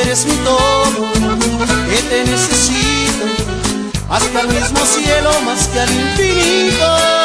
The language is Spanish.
eres mi todo, que te necesito, hasta el mismo cielo más que al infinito.